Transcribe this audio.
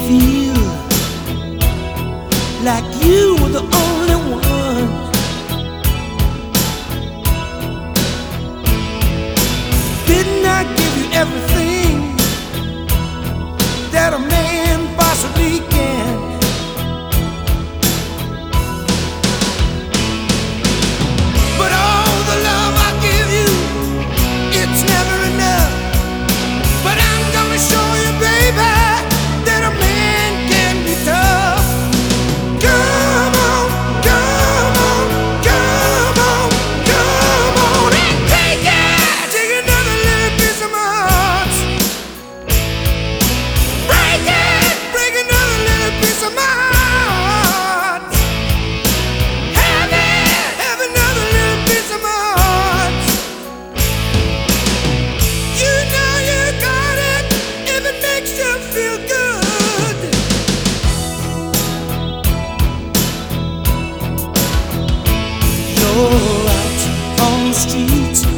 feel like you were the only one. Didn't I give you everything that a man possibly can? But all the love I give you, it's never enough. But I'm gonna show you, baby, that a man can be tough. Come on, come on, come on, come on and take it. Take another little piece of my heart. Break it, break another little piece of my heart. Have another little piece of my heart. You know you got it if it makes you feel good. You're out on the streets